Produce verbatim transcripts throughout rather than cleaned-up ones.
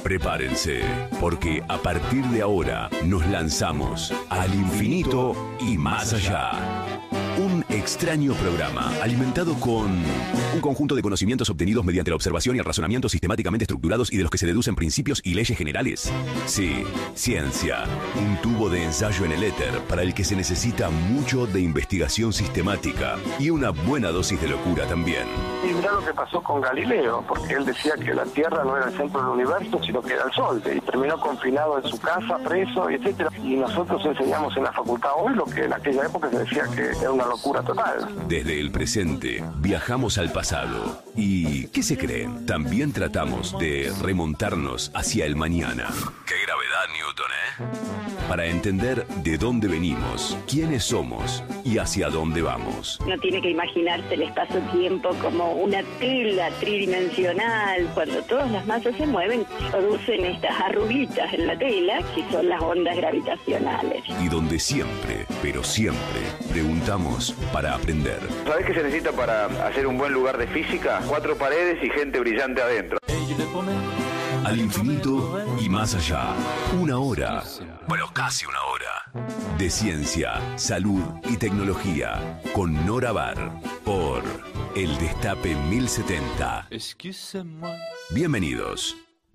Prepárense, porque a partir de ahora nos lanzamos al infinito y más allá. Un extraño programa alimentado con un conjunto de conocimientos obtenidos mediante la observación y el razonamiento sistemáticamente estructurados y de los que se deducen principios y leyes generales. Sí, ciencia. Un tubo de ensayo en el éter para el que se necesita mucho de investigación sistemática y una buena dosis de locura también. Y mirá lo que pasó con Galileo, porque él decía que la Tierra no era el centro del universo, sino que era el Sol, y terminó confinado en su casa, preso, etcétera. Y nosotros enseñamos en la facultad hoy lo que en aquella época se decía que era una locura total. Desde el presente viajamos al pasado. ¿Y qué se creen? También tratamos de remontarnos hacia el mañana. ¡Qué gravedad, Newton, eh! Para entender de dónde venimos, quiénes somos y hacia dónde vamos. No tiene que imaginarse el espacio-tiempo como una tela tridimensional. Cuando todas las masas se mueven, producen estas arruguitas en la tela, que son las ondas gravitacionales. Y donde siempre, pero siempre, preguntamos para aprender. ¿Sabés qué se necesita para hacer un buen lugar de física? Cuatro paredes y gente brillante adentro. Al infinito y más allá. Una hora, bueno, casi una hora, de ciencia, salud y tecnología con Nora Bar por El Destape mil setenta. Bienvenidos.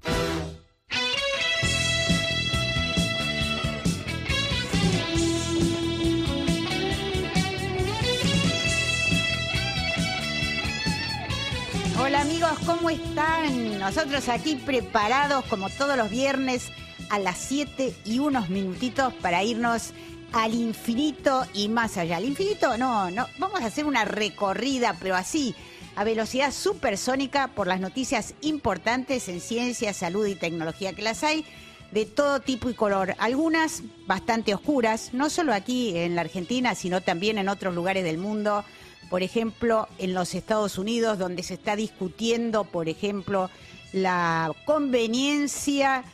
Hola amigos, ¿cómo están? Nosotros aquí preparados como todos los viernes a las siete y unos minutitos para irnos al infinito y más allá. Al infinito, no, no, vamos a hacer una recorrida, pero así, a velocidad supersónica por las noticias importantes en ciencia, salud y tecnología, que las hay de todo tipo y color. Algunas bastante oscuras, no solo aquí en la Argentina, sino también en otros lugares del mundo. Por ejemplo, en los Estados Unidos, donde se está discutiendo, por ejemplo, la conveniencia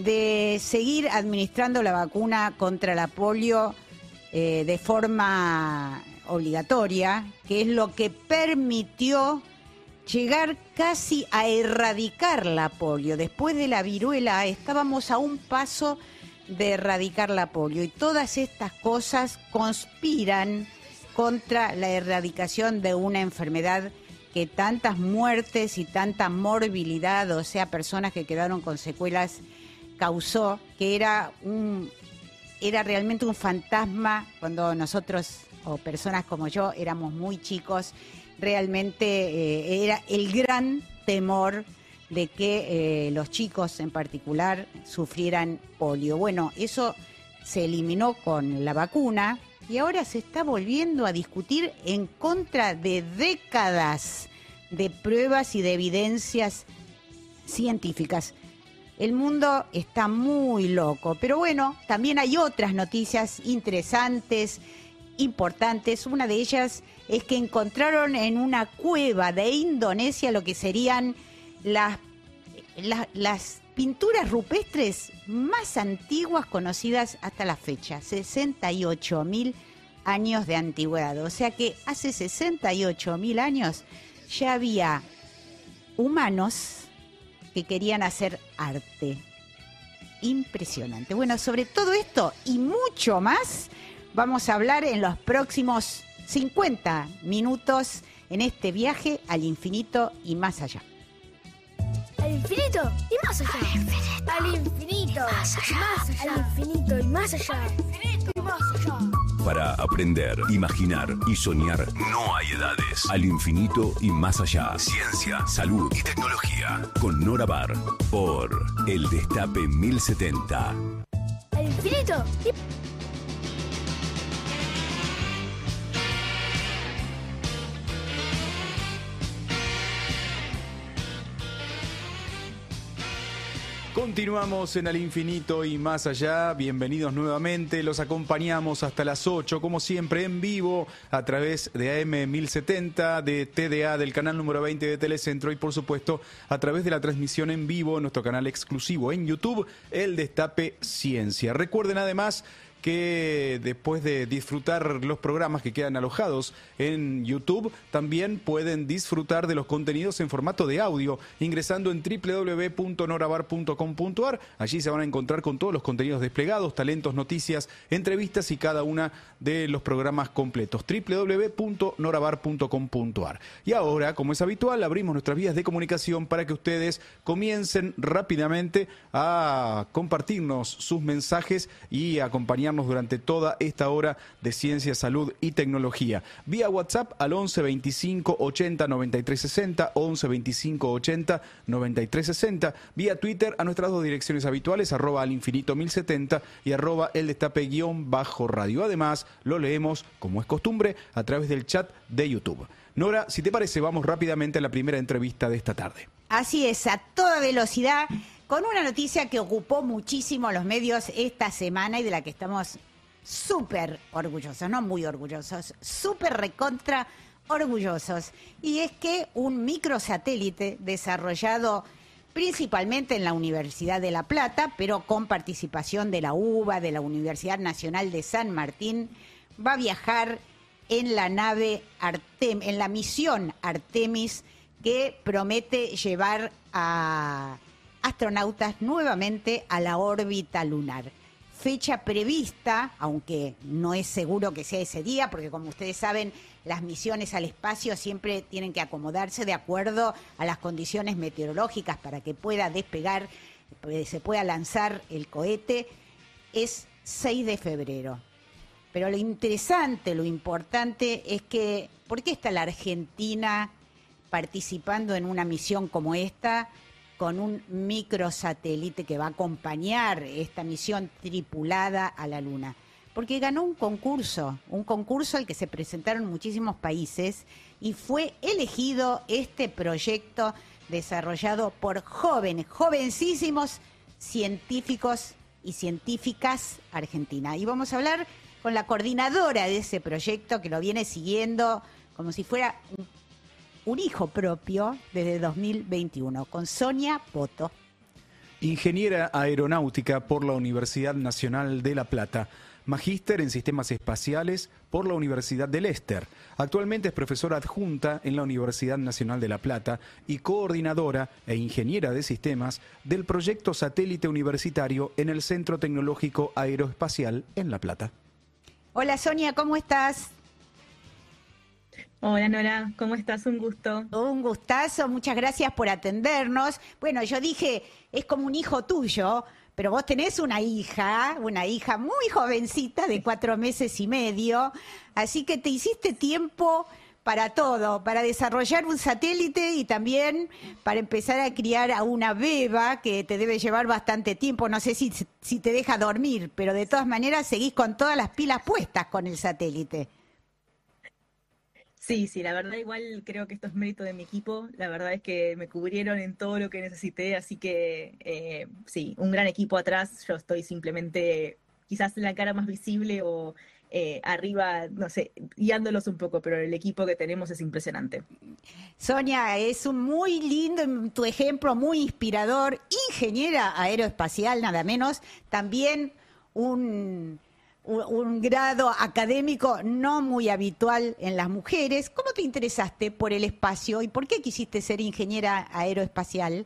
de seguir administrando la vacuna contra la polio eh, de forma obligatoria, que es lo que permitió llegar casi a erradicar la polio. Después de la viruela estábamos a un paso de erradicar la polio, y todas estas cosas conspiran contra la erradicación de una enfermedad que tantas muertes y tanta morbilidad, o sea, personas que quedaron con secuelas, causó, que era un era realmente un fantasma cuando nosotros, o personas como yo, éramos muy chicos. Realmente eh, era el gran temor de que eh, los chicos en particular sufrieran polio. Bueno, eso se eliminó con la vacuna. Y ahora se está volviendo a discutir en contra de décadas de pruebas y de evidencias científicas. El mundo está muy loco, pero bueno, también hay otras noticias interesantes, importantes. Una de ellas es que encontraron en una cueva de Indonesia lo que serían las, las, las pinturas rupestres más antiguas conocidas hasta la fecha, sesenta y ocho mil años de antigüedad. O sea que hace sesenta y ocho mil años ya había humanos que querían hacer arte. Impresionante. Bueno, sobre todo esto y mucho más vamos a hablar en los próximos cincuenta minutos en este viaje al infinito y más allá. Al infinito y más allá. Al infinito, al infinito y más allá. Al infinito y más allá. Al infinito y más allá. Para aprender, imaginar y soñar no hay edades. Al infinito y más allá. Ciencia, salud y tecnología. Con Nora Bar por El Destape mil setenta. Al infinito y... Continuamos en Al Infinito y Más Allá. Bienvenidos nuevamente. Los acompañamos hasta las ocho, como siempre, en vivo, a través de A M mil setenta, de T D A, del canal número veinte de Telecentro, y por supuesto a través de la transmisión en vivo en nuestro canal exclusivo en YouTube, El Destape Ciencia. Recuerden además que después de disfrutar los programas que quedan alojados en YouTube, también pueden disfrutar de los contenidos en formato de audio, ingresando en doble u doble u doble u punto norabar punto com punto ar. Allí se van a encontrar con todos los contenidos desplegados, talentos, noticias, entrevistas y cada una de los programas completos. doble u doble u doble u punto norabar punto com punto ar. Y ahora, como es habitual, abrimos nuestras vías de comunicación para que ustedes comiencen rápidamente a compartirnos sus mensajes y acompañarnos durante toda esta hora de ciencia, salud y tecnología. Vía WhatsApp al once veinticinco ochenta noventa y tres sesenta, once veinticinco ochenta noventa y tres sesenta. Vía Twitter a nuestras dos direcciones habituales, arroba al infinito mil setenta y arroba el destape guión bajo radio. Además, lo leemos, como es costumbre, a través del chat de YouTube. Nora, si te parece, vamos rápidamente a la primera entrevista de esta tarde. Así es, a toda velocidad, con una noticia que ocupó muchísimo los medios esta semana y de la que estamos súper orgullosos, no muy orgullosos, súper recontra orgullosos. Y es que un microsatélite desarrollado principalmente en la Universidad de La Plata, pero con participación de la U B A, de la Universidad Nacional de San Martín, va a viajar en la nave Artem, en la misión Artemis, que promete llevar a astronautas nuevamente a la órbita lunar. Fecha prevista, aunque no es seguro que sea ese día, porque como ustedes saben, las misiones al espacio siempre tienen que acomodarse de acuerdo a las condiciones meteorológicas para que pueda despegar, se pueda lanzar el cohete, es seis de febrero. Pero lo interesante, lo importante es que, ¿por qué está la Argentina participando en una misión como esta, con un microsatélite que va a acompañar esta misión tripulada a la Luna? Porque ganó un concurso, un concurso al que se presentaron muchísimos países y fue elegido este proyecto desarrollado por jóvenes, jovencísimos científicos y científicas argentinas. Y vamos a hablar con la coordinadora de ese proyecto, que lo viene siguiendo como si fuera un un hijo propio desde dos mil veintiuno, con Sonia Poto. Ingeniera aeronáutica por la Universidad Nacional de La Plata, magíster en sistemas espaciales por la Universidad de Leicester. Actualmente es profesora adjunta en la Universidad Nacional de La Plata y coordinadora e ingeniera de sistemas del proyecto satélite universitario en el Centro Tecnológico Aeroespacial en La Plata. Hola Sonia, ¿cómo estás? Hola Nora, ¿cómo estás? Un gusto. Un gustazo, muchas gracias por atendernos. Bueno, yo dije, es como un hijo tuyo, pero vos tenés una hija, una hija muy jovencita de cuatro meses y medio, así que te hiciste tiempo para todo, para desarrollar un satélite y también para empezar a criar a una beba que te debe llevar bastante tiempo. No sé si, si te deja dormir, pero de todas maneras seguís con todas las pilas puestas con el satélite. Sí, sí, la verdad igual creo que esto es mérito de mi equipo, la verdad es que me cubrieron en todo lo que necesité, así que eh, sí, un gran equipo atrás, yo estoy simplemente quizás la cara más visible o eh, arriba, no sé, guiándolos un poco, pero el equipo que tenemos es impresionante. Sonia, es un muy lindo tu ejemplo, muy inspirador, ingeniera aeroespacial nada menos, también un... Un, un grado académico no muy habitual en las mujeres. ¿Cómo te interesaste por el espacio y por qué quisiste ser ingeniera aeroespacial?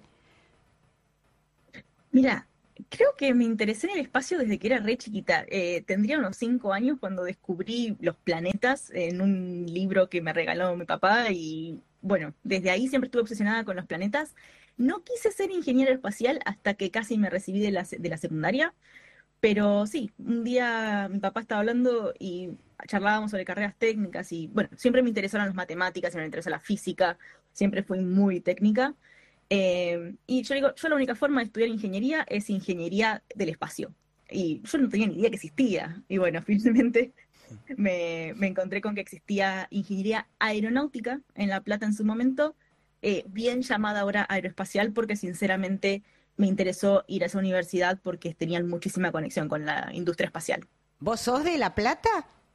Mira, creo que me interesé en el espacio desde que era re chiquita. Eh, tendría unos cinco años cuando descubrí los planetas en un libro que me regaló mi papá y bueno, desde ahí siempre estuve obsesionada con los planetas. No quise ser ingeniera espacial hasta que casi me recibí de la, de la secundaria. Pero sí, un día mi papá estaba hablando y charlábamos sobre carreras técnicas y, bueno, siempre me interesaron las matemáticas, siempre me interesó la física, siempre fui muy técnica. Eh, y yo digo, yo la única forma de estudiar ingeniería es ingeniería del espacio. Y yo no tenía ni idea que existía. Y bueno, finalmente me, me encontré con que existía ingeniería aeronáutica en La Plata en su momento, eh, bien llamada ahora aeroespacial, porque sinceramente me interesó ir a esa universidad porque tenían muchísima conexión con la industria espacial. ¿Vos sos de La Plata?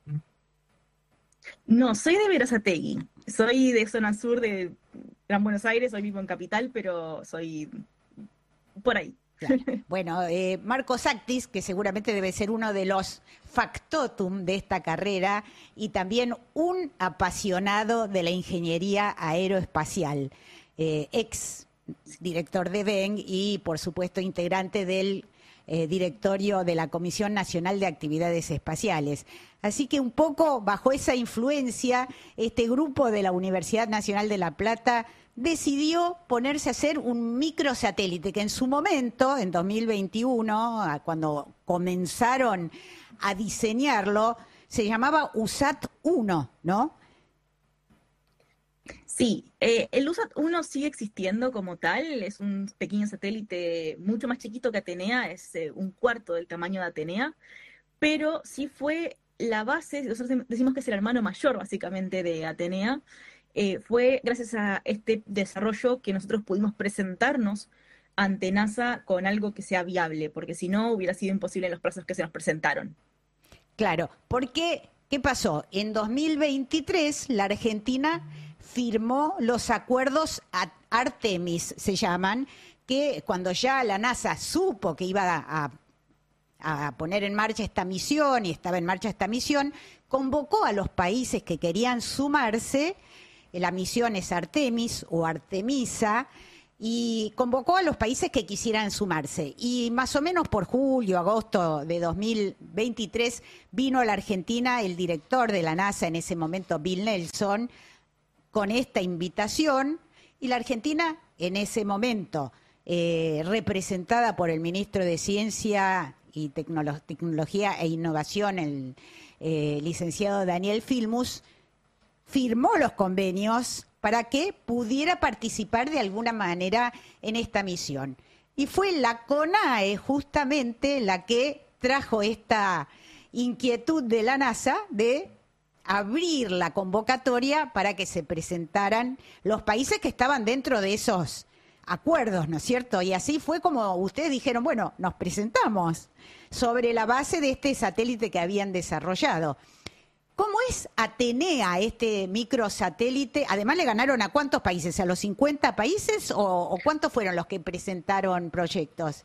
No, soy de Berazategui. Soy de zona sur de Gran Buenos Aires, hoy vivo en Capital, pero soy por ahí. Claro. Bueno, eh, Marco Sactis, que seguramente debe ser uno de los factotum de esta carrera y también un apasionado de la ingeniería aeroespacial, eh, ex director de B E N y, por supuesto, integrante del eh, directorio de la Comisión Nacional de Actividades Espaciales. Así que un poco bajo esa influencia, este grupo de la Universidad Nacional de La Plata decidió ponerse a hacer un microsatélite que en su momento, en dos mil veintiuno, cuando comenzaron a diseñarlo, se llamaba U S A T uno, ¿no? Sí, eh, el U S A T uno sigue existiendo como tal, es un pequeño satélite mucho más chiquito que Atenea, es eh, un cuarto del tamaño de Atenea, pero sí fue la base, nosotros decimos que es el hermano mayor básicamente de Atenea. Eh, fue gracias a este desarrollo que nosotros pudimos presentarnos ante NASA con algo que sea viable, porque si no hubiera sido imposible en los plazos que se nos presentaron. Claro, porque, ¿qué pasó? En dos mil veintitrés la Argentina firmó los acuerdos Artemis, se llaman, que cuando ya la NASA supo que iba a, a poner en marcha esta misión, y estaba en marcha esta misión, convocó a los países que querían sumarse. La misión es Artemis o Artemisa, y convocó a los países que quisieran sumarse. Y más o menos por julio, agosto de dos mil veintitrés vino a la Argentina el director de la NASA en ese momento, Bill Nelson, con esta invitación, y la Argentina en ese momento, eh, representada por el ministro de Ciencia y Tecnolo- Tecnología e Innovación, el eh, licenciado Daniel Filmus, firmó los convenios para que pudiera participar de alguna manera en esta misión. Y fue la CONAE justamente la que trajo esta inquietud de la NASA de abrir la convocatoria para que se presentaran los países que estaban dentro de esos acuerdos, ¿no es cierto? Y así fue como ustedes dijeron, bueno, nos presentamos sobre la base de este satélite que habían desarrollado. ¿Cómo es Atenea, este microsatélite? Además, ¿le ganaron a cuántos países? ¿A los cincuenta países o, o cuántos fueron los que presentaron proyectos?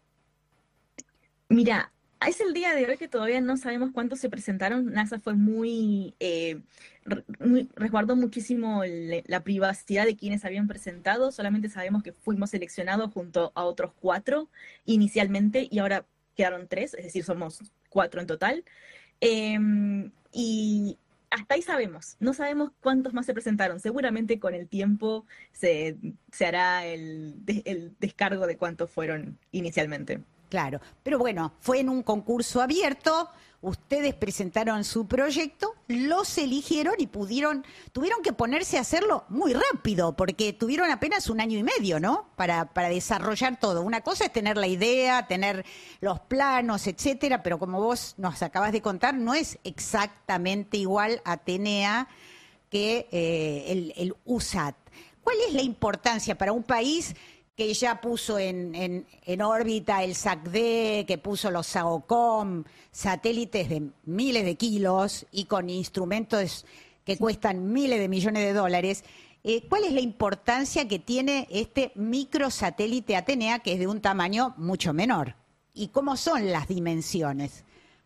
Mira, es el día de hoy que todavía no sabemos cuántos se presentaron. NASA fue muy, eh, re- muy- resguardó muchísimo le- la privacidad de quienes habían presentado. Solamente sabemos que fuimos seleccionados junto a otros cuatro inicialmente y ahora quedaron tres, es decir, somos cuatro en total. Em, y hasta ahí sabemos, no sabemos cuántos más se presentaron. Seguramente con el tiempo se, se hará el, de- el descargo de cuántos fueron inicialmente. Claro, pero bueno, fue en un concurso abierto, ustedes presentaron su proyecto, los eligieron y pudieron, tuvieron que ponerse a hacerlo muy rápido, porque tuvieron apenas un año y medio, ¿no? Para, para desarrollar todo. Una cosa es tener la idea, tener los planos, etcétera, pero como vos nos acabas de contar, no es exactamente igual Atenea que eh, el, el U S A T. ¿Cuál es la importancia para un país que ya puso en, en, en órbita el S A C D, que puso los SAOCOM, satélites de miles de kilos y con instrumentos que cuestan miles de millones de dólares? Eh, ¿Cuál es la importancia que tiene este microsatélite Atenea, que es de un tamaño mucho menor? ¿Y cómo son las dimensiones?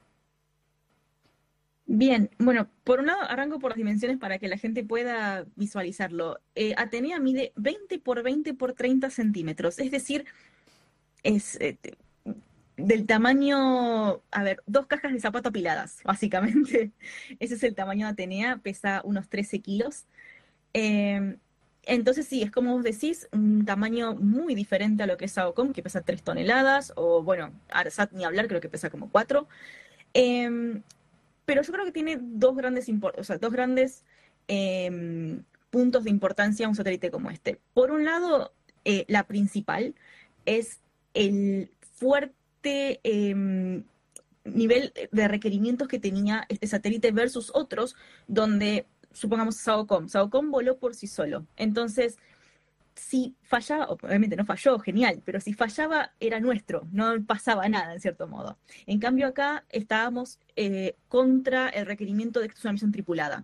Bien, bueno, por un lado arranco por las dimensiones para que la gente pueda visualizarlo. Eh, Atenea mide veinte por veinte por treinta centímetros, es decir, es eh, del tamaño, a ver, dos cajas de zapato apiladas, básicamente. Ese es el tamaño de Atenea, pesa unos trece kilos. Eh, entonces sí, es como vos decís, un tamaño muy diferente a lo que es SAOCOM, que pesa tres toneladas, o bueno, ARSAT ni hablar, creo que pesa como cuatro. Eh, Pero yo creo que tiene dos grandes, impor- o sea, dos grandes eh, puntos de importancia un satélite como este. Por un lado, eh, la principal es el fuerte eh, nivel de requerimientos que tenía este satélite versus otros, donde, supongamos, SAOCOM. SAOCOM voló por sí solo. Entonces, si fallaba, obviamente no falló, genial, pero si fallaba era nuestro, no pasaba nada en cierto modo. En cambio acá estábamos eh, contra el requerimiento de que esto es una misión tripulada.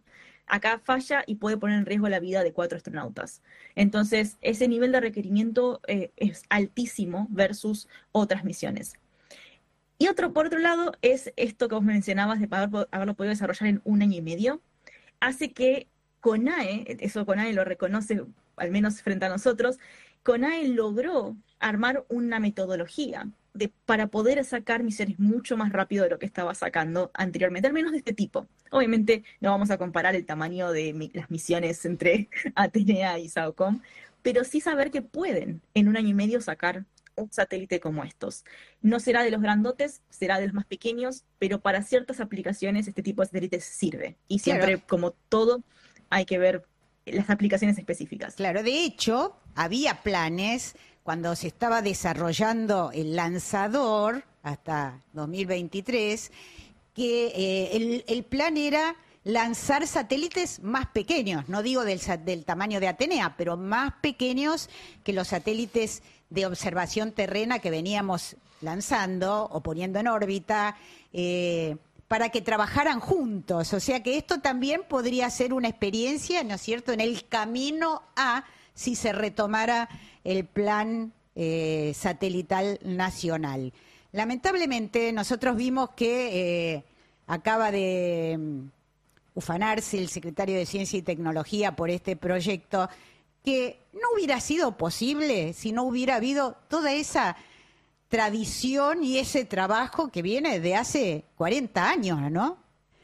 acá falla y puede poner en riesgo la vida de cuatro astronautas. Entonces, ese nivel de requerimiento eh, es altísimo versus otras misiones. Y otro, por otro lado, es esto que vos mencionabas de haber, haberlo podido desarrollar en un año y medio, hace que CONAE, eso CONAE lo reconoce al menos frente a nosotros, CONAE logró armar una metodología de, para poder sacar misiones mucho más rápido de lo que estaba sacando anteriormente, al menos de este tipo. Obviamente no vamos a comparar el tamaño de mi, las misiones entre Atenea y SAOCOM, pero sí saber que pueden en un año y medio sacar un satélite como estos. No será de los grandotes, será de los más pequeños, pero para ciertas aplicaciones este tipo de satélites sirve. Y siempre, claro, como todo, hay que ver las aplicaciones específicas. Claro, de hecho, había planes cuando se estaba desarrollando el lanzador hasta dos mil veintitrés, que eh, el, el plan era lanzar satélites más pequeños, no digo del, del tamaño de Atenea, pero más pequeños que los satélites de observación terrena que veníamos lanzando o poniendo en órbita, eh, para que trabajaran juntos. O sea que esto también podría ser una experiencia, ¿no es cierto?, en el camino a si se retomara el plan eh, satelital nacional. Lamentablemente nosotros vimos que eh, acaba de um, ufanarse el secretario de Ciencia y Tecnología por este proyecto, que no hubiera sido posible si no hubiera habido toda esa tradición y ese trabajo que viene de hace cuarenta años, ¿no?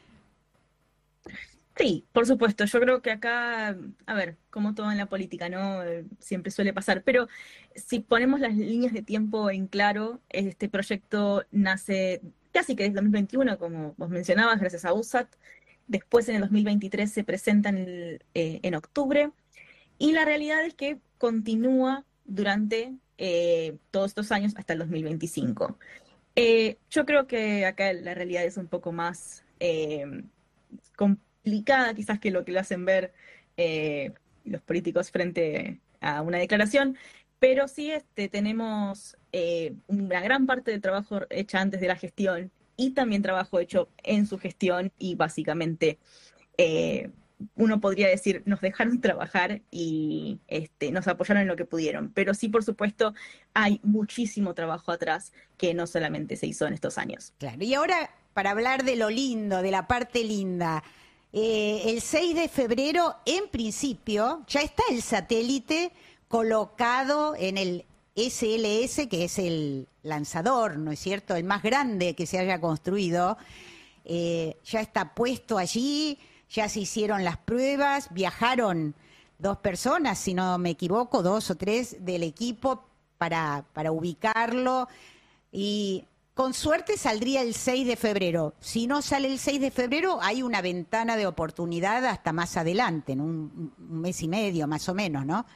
Sí, por supuesto. Yo creo que acá, a ver, como todo en la política, ¿no? Eh, siempre suele pasar. Pero si ponemos las líneas de tiempo en claro, este proyecto nace casi que desde dos mil veintiuno, como vos mencionabas, gracias a U S A T. Después, en el dos mil veintitrés, se presenta en, el, eh, en octubre. Y la realidad es que continúa durante eh, todos estos años hasta el dos mil veinticinco. Eh, yo creo que acá la realidad es un poco más eh, complicada quizás que lo que lo hacen ver eh, los políticos frente a una declaración, pero sí este, tenemos eh, una gran parte del trabajo hecha antes de la gestión y también trabajo hecho en su gestión y básicamente eh, uno podría decir, nos dejaron trabajar y este, nos apoyaron en lo que pudieron. Pero sí, por supuesto, hay muchísimo trabajo atrás que no solamente se hizo en estos años. Claro, y ahora, para hablar de lo lindo, de la parte linda, eh, el seis de febrero, en principio, ya está el satélite colocado en el S L S, que es el lanzador, ¿no es cierto?, el más grande que se haya construido. Eh, ya está puesto allí. Ya se hicieron las pruebas, viajaron dos personas, si no me equivoco, dos o tres del equipo para, para ubicarlo y con suerte saldría el seis de febrero. Si no sale el seis de febrero, hay una ventana de oportunidad hasta más adelante, en un, un mes y medio más o menos, ¿no?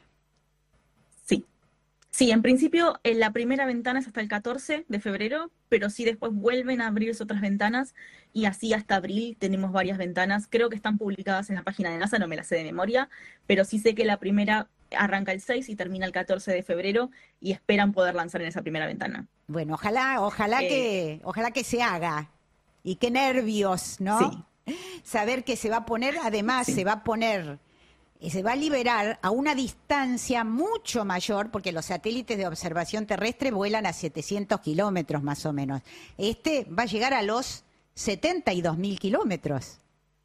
Sí. Sí, en principio en la primera ventana es hasta el catorce de febrero, pero sí después vuelven a abrirse otras ventanas y así hasta abril tenemos varias ventanas. Creo que están publicadas en la página de NASA, no me las sé de memoria, pero sí sé que la primera arranca el seis y termina el catorce de febrero y esperan poder lanzar en esa primera ventana. Bueno, ojalá, ojalá eh, que, ojalá que se haga. Y qué nervios, ¿no? Sí. Saber que se va a poner, además sí. se va a poner... se va a liberar a una distancia mucho mayor, porque los satélites de observación terrestre vuelan a setecientos kilómetros más o menos. Este va a llegar a los setenta y dos mil kilómetros.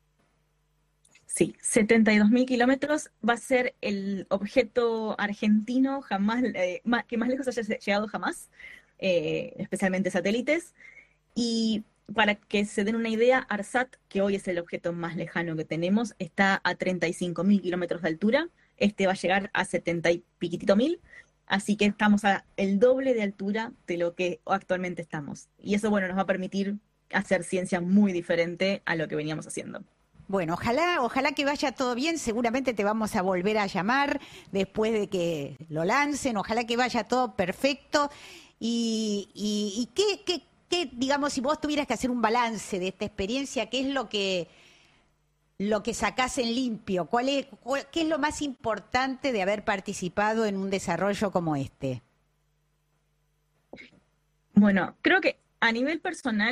Sí, setenta y dos mil kilómetros va a ser el objeto argentino jamás eh, más, que más lejos haya llegado jamás, eh, especialmente satélites. Y para que se den una idea, ARSAT, que hoy es el objeto más lejano que tenemos, está a treinta y cinco mil kilómetros de altura. Este va a llegar a setenta y piquitito mil. Así que estamos a el doble de altura de lo que actualmente estamos. Y eso, bueno, nos va a permitir hacer ciencia muy diferente a lo que veníamos haciendo. Bueno, ojalá, ojalá que vaya todo bien. Seguramente te vamos a volver a llamar después de que lo lancen. Ojalá que vaya todo perfecto. Y, y, y qué, qué ¿Qué, digamos, si vos tuvieras que hacer un balance de esta experiencia, qué es lo que, lo que sacás en limpio? ¿Cuál es, cuál, ¿Qué es lo más importante de haber participado en un desarrollo como este? Bueno, creo que a nivel personal,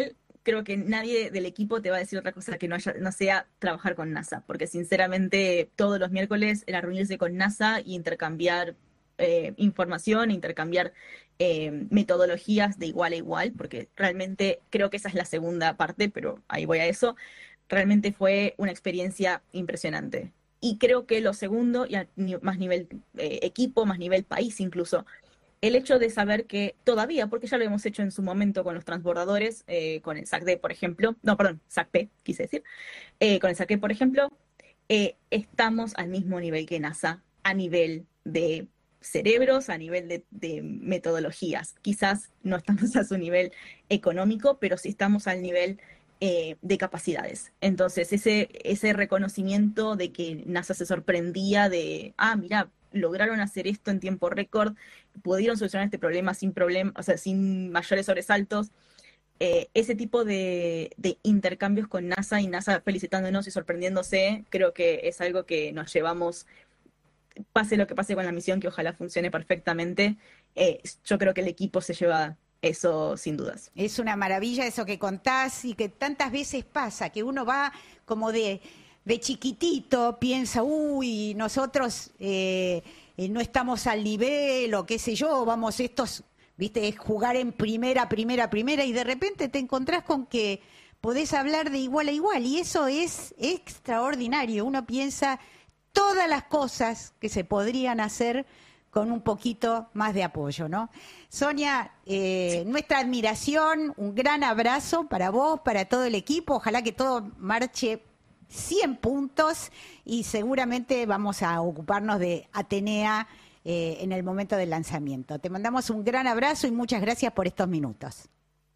creo que nadie del equipo te va a decir otra cosa que no, haya, no sea trabajar con NASA, porque sinceramente todos los miércoles era reunirse con NASA e intercambiar eh, información, intercambiar eh, metodologías de igual a igual, porque realmente creo que esa es la segunda parte, pero ahí voy a eso. Realmente fue una experiencia impresionante. Y creo que lo segundo, y a ni- más nivel eh, equipo, más nivel país incluso, el hecho de saber que todavía, porque ya lo hemos hecho en su momento con los transbordadores, eh, con el SAC-D, por ejemplo, no, perdón, SAC-P, quise decir, eh, con el SAC-P, por ejemplo, eh, estamos al mismo nivel que NASA, a nivel de cerebros, a nivel de, de metodologías. Quizás no estamos a su nivel económico, pero sí estamos al nivel eh, de capacidades. Entonces, ese, ese reconocimiento de que NASA se sorprendía de, ah, mira, lograron hacer esto en tiempo récord, pudieron solucionar este problema sin problema, o sea, sin mayores sobresaltos. Eh, ese tipo de, de intercambios con NASA y NASA felicitándonos y sorprendiéndose, creo que es algo que nos llevamos, pase lo que pase con la misión, que ojalá funcione perfectamente. Eh, yo creo que el equipo se lleva eso sin dudas. Es una maravilla eso que contás y que tantas veces pasa, que uno va como de, de chiquitito, piensa, uy, nosotros eh, eh, no estamos al nivel o qué sé yo, vamos estos, viste, jugar en primera, primera, primera y de repente te encontrás con que podés hablar de igual a igual y eso es extraordinario. Uno piensa todas las cosas que se podrían hacer con un poquito más de apoyo, ¿no? Sonia, eh, sí. Nuestra admiración, un gran abrazo para vos, para todo el equipo, ojalá que todo marche cien puntos y seguramente vamos a ocuparnos de Atenea eh, en el momento del lanzamiento. Te mandamos un gran abrazo y muchas gracias por estos minutos.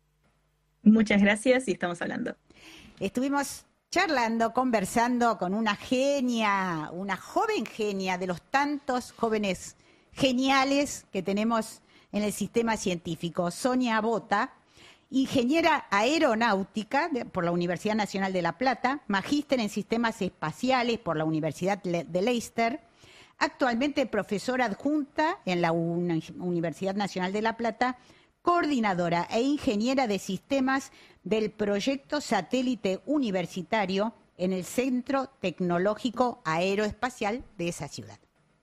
Muchas gracias y estamos hablando. Estuvimos charlando, conversando con una genia, una joven genia de los tantos jóvenes geniales que tenemos en el sistema científico. Sonia Bota, ingeniera aeronáutica de, por la Universidad Nacional de La Plata, magíster en sistemas espaciales por la Universidad de Leicester, actualmente profesora adjunta en la Uni- Universidad Nacional de La Plata, coordinadora e ingeniera de sistemas del proyecto satélite universitario en el Centro Tecnológico Aeroespacial de esa ciudad.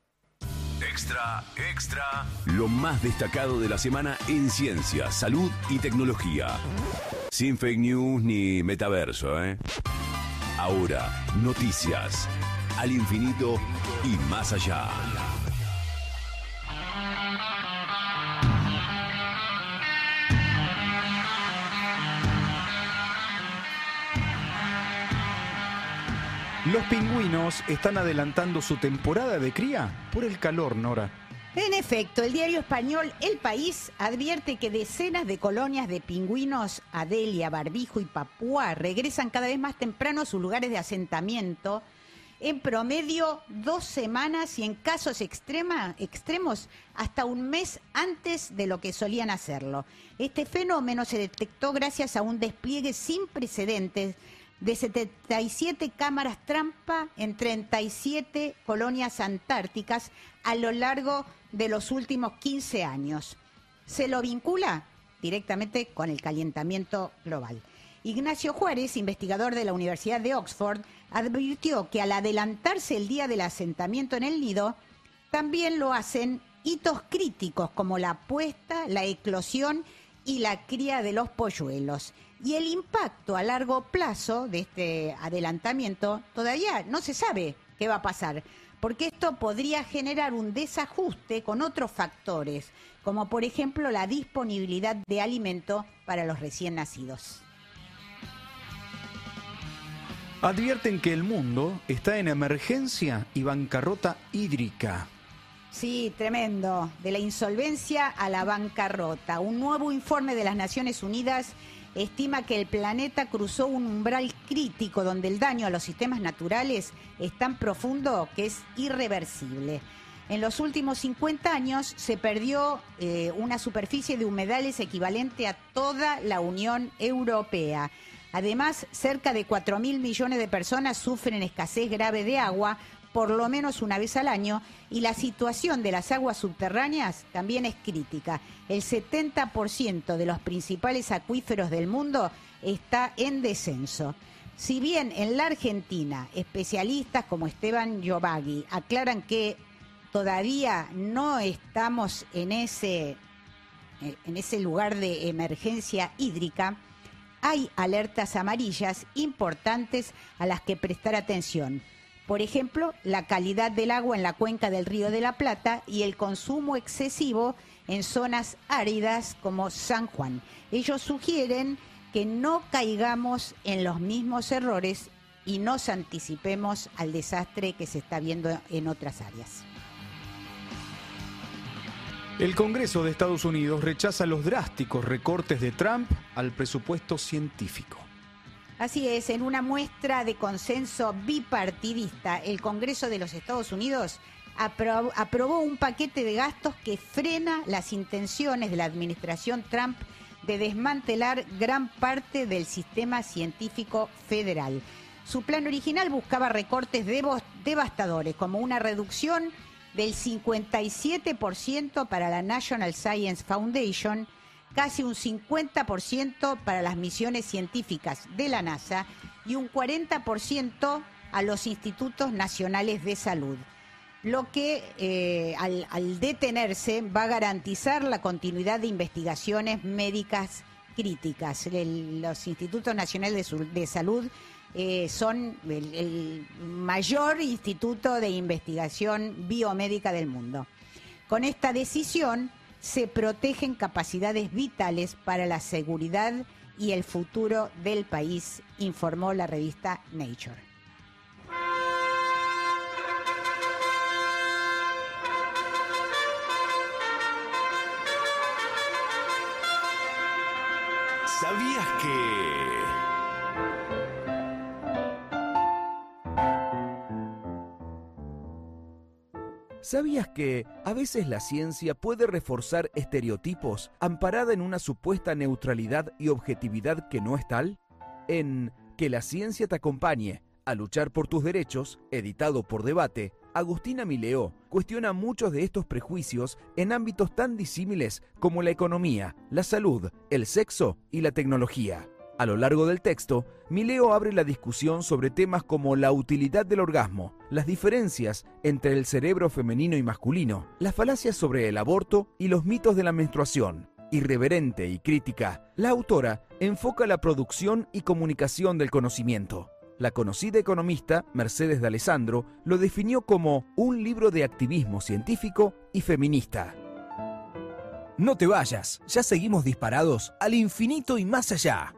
Extra, extra. Lo más destacado de la semana en ciencia, salud y tecnología. Sin fake news ni metaverso, ¿eh? Ahora, noticias. Al infinito y más allá. Los pingüinos están adelantando su temporada de cría por el calor, Nora. En efecto, el diario español El País advierte que decenas de colonias de pingüinos Adelia, Barbijo y Papúa regresan cada vez más temprano a sus lugares de asentamiento, en promedio dos semanas y en casos extrema, extremos hasta un mes antes de lo que solían hacerlo. Este fenómeno se detectó gracias a un despliegue sin precedentes de setenta y siete cámaras trampa en treinta y siete colonias antárticas a lo largo de los últimos quince años. Se lo vincula directamente con el calentamiento global. Ignacio Juárez, investigador de la Universidad de Oxford, advirtió que al adelantarse el día del asentamiento en el nido, también lo hacen hitos críticos como la puesta, la eclosión y la cría de los polluelos. Y el impacto a largo plazo de este adelantamiento todavía no se sabe qué va a pasar, porque esto podría generar un desajuste con otros factores, como por ejemplo la disponibilidad de alimento para los recién nacidos. Advierten que el mundo está en emergencia y bancarrota hídrica. Sí, tremendo. De la insolvencia a la bancarrota. Un nuevo informe de las Naciones Unidas estima que el planeta cruzó un umbral crítico donde el daño a los sistemas naturales es tan profundo que es irreversible. En los últimos cincuenta años se perdió eh, una superficie de humedales equivalente a toda la Unión Europea. Además, cerca de cuatro mil millones de personas sufren escasez grave de agua por lo menos una vez al año, y la situación de las aguas subterráneas también es crítica. El setenta por ciento de los principales acuíferos del mundo está en descenso. Si bien en la Argentina especialistas como Esteban Giovaghi aclaran que todavía no estamos en ese, en ese lugar de emergencia hídrica, hay alertas amarillas importantes a las que prestar atención. Por ejemplo, la calidad del agua en la cuenca del Río de la Plata y el consumo excesivo en zonas áridas como San Juan. Ellos sugieren que no caigamos en los mismos errores y nos anticipemos al desastre que se está viendo en otras áreas. El Congreso de Estados Unidos rechaza los drásticos recortes de Trump al presupuesto científico. Así es, en una muestra de consenso bipartidista, el Congreso de los Estados Unidos aprobó, aprobó un paquete de gastos que frena las intenciones de la administración Trump de desmantelar gran parte del sistema científico federal. Su plan original buscaba recortes devo- devastadores, como una reducción del cincuenta y siete por ciento para la National Science Foundation, casi un cincuenta por ciento para las misiones científicas de la NASA y un cuarenta por ciento a los institutos nacionales de salud. Lo que eh, al, al detenerse va a garantizar la continuidad de investigaciones médicas críticas. El, los institutos nacionales de, su, de salud eh, son el, el mayor instituto de investigación biomédica del mundo. Con esta decisión se protegen capacidades vitales para la seguridad y el futuro del país, informó la revista Nature. ¿Sabías que...? ¿Sabías que a veces la ciencia puede reforzar estereotipos amparada en una supuesta neutralidad y objetividad que no es tal? En Que la ciencia te acompañe a luchar por tus derechos, editado por Debate, Agustina Mileo cuestiona muchos de estos prejuicios en ámbitos tan disímiles como la economía, la salud, el sexo y la tecnología. A lo largo del texto, Mileo abre la discusión sobre temas como la utilidad del orgasmo, las diferencias entre el cerebro femenino y masculino, las falacias sobre el aborto y los mitos de la menstruación. Irreverente y crítica, la autora enfoca la producción y comunicación del conocimiento. La conocida economista Mercedes D'Alessandro lo definió como un libro de activismo científico y feminista. No te vayas, ya seguimos disparados al infinito y más allá.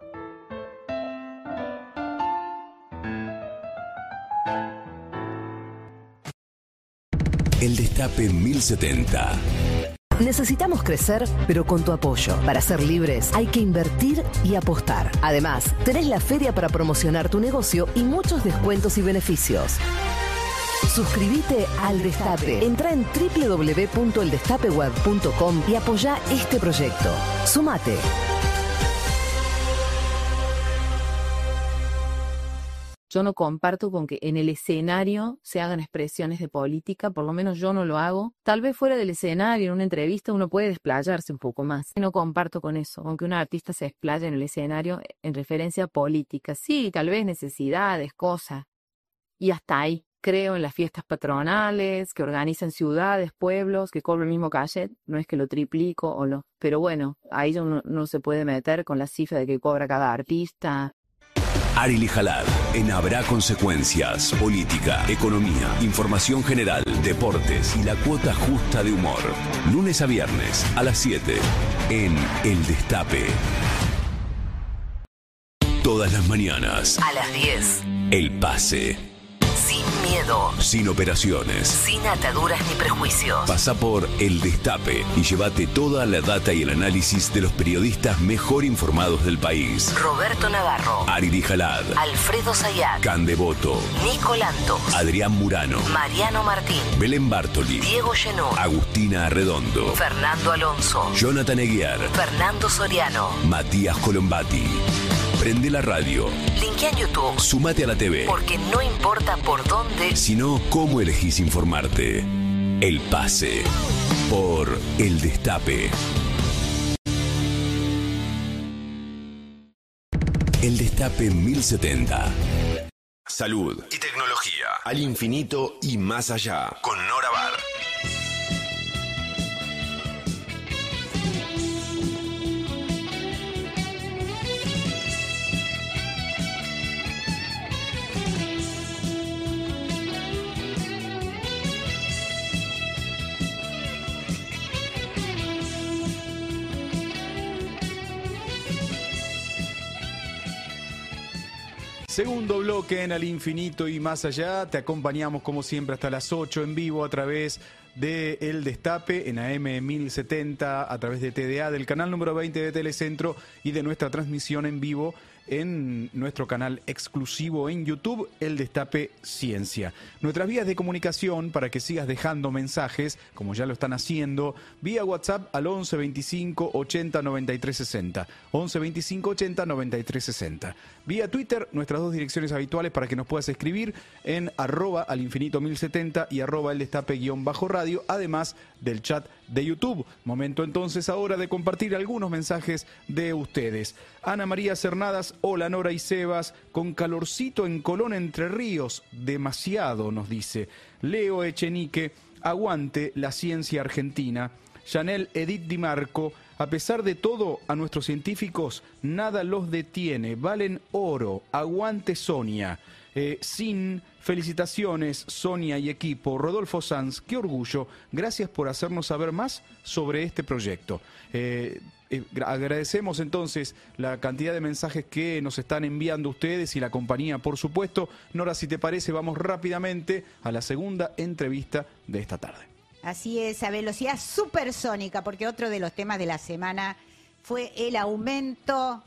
El Destape mil setenta. Necesitamos crecer, pero con tu apoyo. Para ser libres hay que invertir y apostar. Además, tenés la feria para promocionar tu negocio y muchos descuentos y beneficios. Suscríbete al Destape. Entra en doble u doble u doble u punto el destape web punto com y apoya este proyecto. Sumate. Yo no comparto con que en el escenario se hagan expresiones de política, por lo menos yo no lo hago. Tal vez fuera del escenario, en una entrevista, uno puede desplayarse un poco más. No comparto con eso, aunque un artista se explaya en el escenario en referencia a política. Sí, tal vez necesidades, cosas. Y hasta ahí. Creo en las fiestas patronales, que organizan ciudades, pueblos, que cobran el mismo cachet. No es que lo triplico o lo... Pero bueno, ahí uno no se puede meter con la cifra de que cobra cada artista. Arely Jalad, en Habrá Consecuencias, política, economía, información general, deportes y la cuota justa de humor. Lunes a viernes a las siete en El Destape. Todas las mañanas. A las diez. El Pase. Sin miedo. Sin operaciones. Sin ataduras ni prejuicios. Pasa por El Destape y llévate toda la data y el análisis de los periodistas mejor informados del país. Roberto Navarro. Arely Jalad. Alfredo Zayat. Can Devoto. Nico Lantos. Adrián Murano. Mariano Martín. Belén Bartoli. Diego Llenú. Agustina Arredondo. Fernando Alonso. Jonathan Eguiar. Fernando Soriano. Matías Colombati. Prende la radio. Linkea en YouTube. Sumate a la T V. Porque no importa por dónde, Sino cómo elegís informarte. El Pase. Por El Destape. El Destape mil setenta. Salud y tecnología. Al infinito y más allá. Con Nora Bar. Segundo bloque en Al Infinito y Más Allá. Te acompañamos como siempre hasta las ocho en vivo a través de El Destape en A M mil setenta, a través de T D A, del canal número veinte de Telecentro y de nuestra transmisión en vivo en nuestro canal exclusivo en YouTube, El Destape Ciencia. Nuestras vías de comunicación para que sigas dejando mensajes, como ya lo están haciendo, vía WhatsApp al once veinticinco ochenta noventa y tres sesenta. once veinticinco ochenta noventa y tres sesenta. Vía Twitter, nuestras dos direcciones habituales para que nos puedas escribir en arroba al infinito mil setenta y arroba el destape guión bajo radio, además del chat de YouTube. Momento entonces ahora de compartir algunos mensajes de ustedes. Ana María Cernadas, hola Nora y Sebas, con calorcito en Colón, Entre Ríos, demasiado, nos dice. Leo Echenique, aguante la ciencia argentina. Janel Edith Di Marco, a pesar de todo, a nuestros científicos nada los detiene, valen oro, aguante Sonia. Eh, sin felicitaciones, Sonia y equipo. Rodolfo Sanz, qué orgullo, gracias por hacernos saber más sobre este proyecto. Eh, eh, agradecemos entonces la cantidad de mensajes que nos están enviando ustedes y la compañía, por supuesto. Nora, si te parece, vamos rápidamente a la segunda entrevista de esta tarde. Así es, a velocidad supersónica, porque otro de los temas de la semana fue el aumento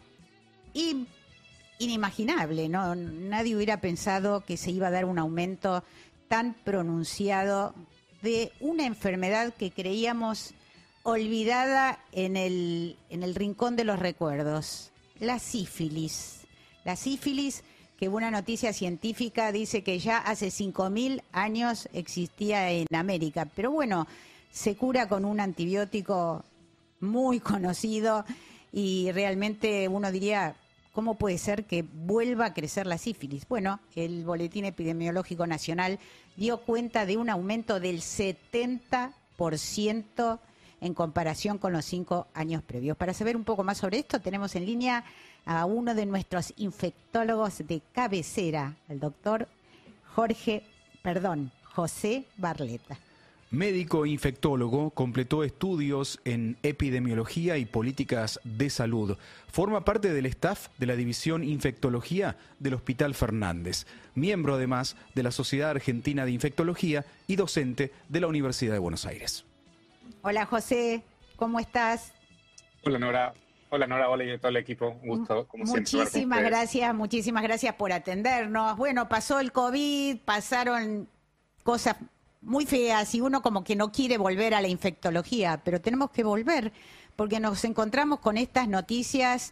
in, inimaginable, ¿no? Nadie hubiera pensado que se iba a dar un aumento tan pronunciado de una enfermedad que creíamos olvidada en el, en el rincón de los recuerdos, la sífilis. La sífilis, que una noticia científica dice que ya hace cinco mil años existía en América. Pero bueno, se cura con un antibiótico muy conocido y realmente uno diría, ¿cómo puede ser que vuelva a crecer la sífilis? Bueno, el Boletín Epidemiológico Nacional dio cuenta de un aumento del setenta por ciento en comparación con los cinco años previos. Para saber un poco más sobre esto, tenemos en línea a uno de nuestros infectólogos de cabecera, el doctor Jorge, perdón, José Barleta. Médico infectólogo, completó estudios en epidemiología y políticas de salud. Forma parte del staff de la División Infectología del Hospital Fernández. Miembro además de la Sociedad Argentina de Infectología y docente de la Universidad de Buenos Aires. Hola José, ¿cómo estás? Hola Nora. Hola Nora, hola y todo el equipo, un gusto, como siempre. Muchísimas gracias, muchísimas gracias por atendernos. Bueno, pasó el COVID, pasaron cosas muy feas y uno como que no quiere volver a la infectología, pero tenemos que volver porque nos encontramos con estas noticias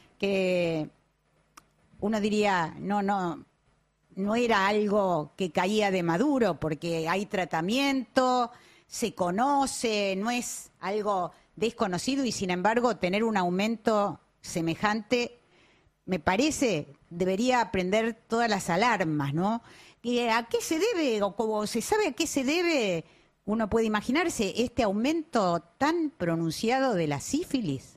que uno diría, no, no, no era algo que caía de maduro porque hay tratamiento, se conoce, no es algo desconocido y sin embargo tener un aumento semejante, me parece, debería prender todas las alarmas, ¿no? ¿A qué se debe, o como se sabe a qué se debe, uno puede imaginarse, este aumento tan pronunciado de la sífilis?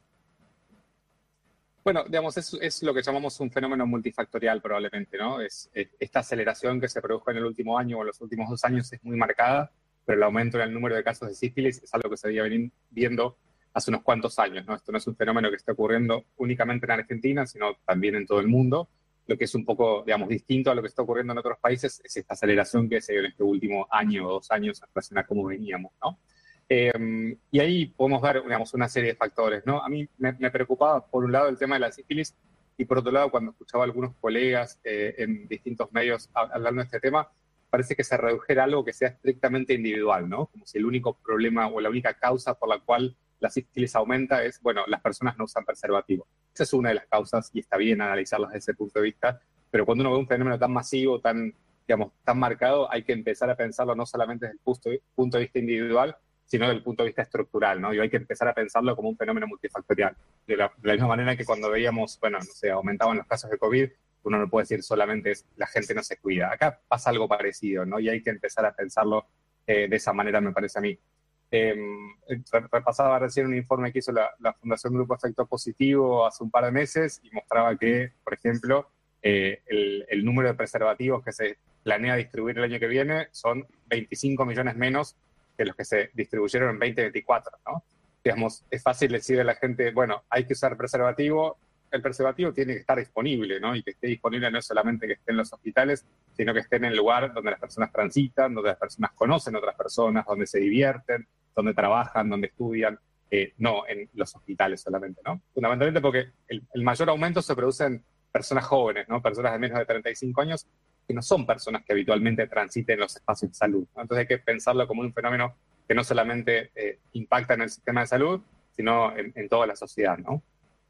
Bueno, digamos, es, es lo que llamamos un fenómeno multifactorial probablemente, ¿no? Es, es esta aceleración que se produjo en el último año o en los últimos dos años es muy marcada, pero el aumento en el número de casos de sífilis es algo que se había venido viendo hace unos cuantos años, ¿no? Esto no es un fenómeno que está ocurriendo únicamente en Argentina, sino también en todo el mundo. Lo que es un poco, digamos, distinto a lo que está ocurriendo en otros países es esta aceleración que se dio en este último año o dos años en relación a cómo veníamos, ¿no? Eh, y ahí podemos ver, digamos, una serie de factores, ¿no? A mí me, me preocupaba, por un lado, el tema de la sífilis, y por otro lado, cuando escuchaba a algunos colegas eh, en distintos medios hablando de este tema, parece que se redujera algo que sea estrictamente individual, ¿no? Como si el único problema o la única causa por la cual la sífilis aumenta es, bueno, las personas no usan preservativo. Esa es una de las causas y está bien analizarlas desde ese punto de vista, pero cuando uno ve un fenómeno tan masivo, tan, digamos, tan marcado, hay que empezar a pensarlo no solamente desde el punto, punto de vista individual, sino desde el punto de vista estructural, ¿no? Y hay que empezar a pensarlo como un fenómeno multifactorial. De la, de la misma manera que cuando veíamos, bueno, no sé, aumentaban los casos de COVID, uno no puede decir solamente es, la gente no se cuida. Acá pasa algo parecido, ¿no? Y hay que empezar a pensarlo eh, de esa manera, me parece a mí. Eh, repasaba recién un informe que hizo la, la Fundación Grupo Efecto Positivo hace un par de meses y mostraba que, por ejemplo, eh, el, el número de preservativos que se planea distribuir el año que viene son veinticinco millones menos que los que se distribuyeron en veinte veinticuatro, ¿no? Digamos, es fácil decir a la gente, bueno, hay que usar preservativo. El preservativo tiene que estar disponible, ¿no? Y que esté disponible no es solamente que esté en los hospitales, sino que esté en el lugar donde las personas transitan, donde las personas conocen a otras personas, donde se divierten, donde trabajan, donde estudian, eh, no en los hospitales solamente, ¿no? Fundamentalmente porque el, el mayor aumento se produce en personas jóvenes, ¿no? Personas de menos de treinta y cinco años, que no son personas que habitualmente transiten los espacios de salud, ¿no? Entonces hay que pensarlo como un fenómeno que no solamente eh, impacta en el sistema de salud, sino en, en toda la sociedad, ¿no?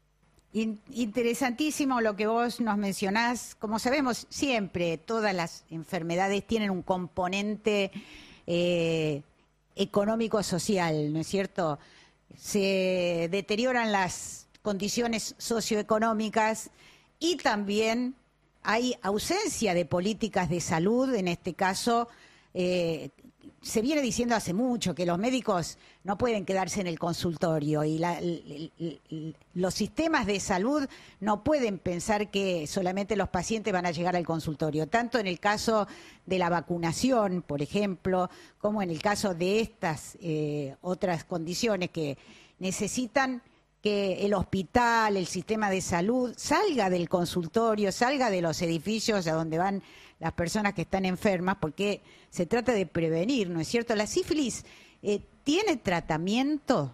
Interesantísimo lo que vos nos mencionás. Como sabemos, siempre todas las enfermedades tienen un componente eh, económico-social, ¿no es cierto? Se deterioran las condiciones socioeconómicas y también hay ausencia de políticas de salud. En este caso, eh, se viene diciendo hace mucho que los médicos no pueden quedarse en el consultorio y la, l, l, l, los sistemas de salud no pueden pensar que solamente los pacientes van a llegar al consultorio, tanto en el caso de la vacunación, por ejemplo, como en el caso de estas eh, otras condiciones que necesitan que el hospital, el sistema de salud salga del consultorio, salga de los edificios a donde van las personas que están enfermas, porque se trata de prevenir, ¿no es cierto? ¿La sífilis eh, tiene tratamiento?